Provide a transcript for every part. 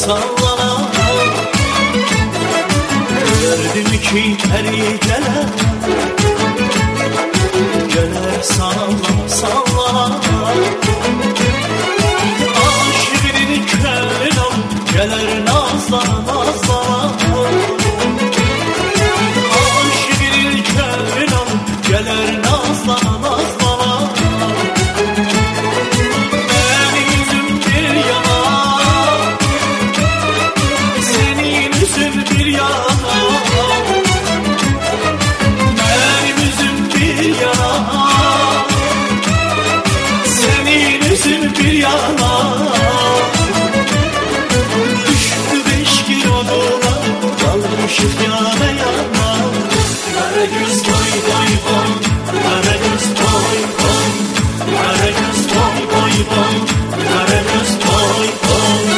sallana. Gördüm ki peri geler, geler sallana sallana. Aşığının kölün ol, geler nazlana nazlana. Aşığının kölün ol, geler nazlana nazlana. Benim yüzüm bir yana, senin yüzün bir yana. Benim yüzüm bir yana, senin yüzün bir yana. Düştü 5 kilo dolar, kalmışız yana yana. Karagöz boy boy boy, Karagöz boy boy, Karagöz boy boy boy, Karagöz boy boy.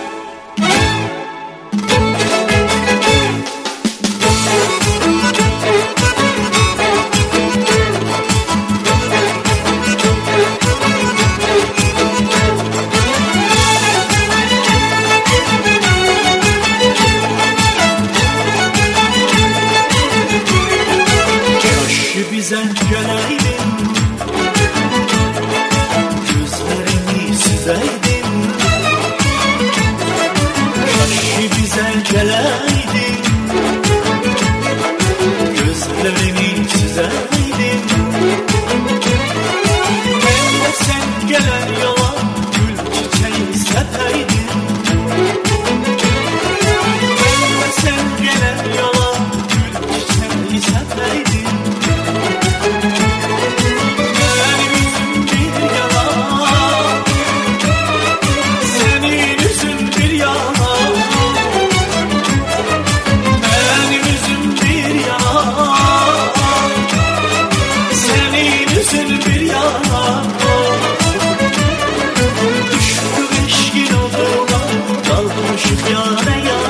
Bize geleydin, gözlerini süzeydin. Şaşı bize geleydin, gözlerini süzeydin. Hem de sen gelen yola gül çiçeği sepeydin. Hem de sen gelen yola gül çiçeği sepeydin. Düştü 5 kilo dolar, kalmışız yana yana.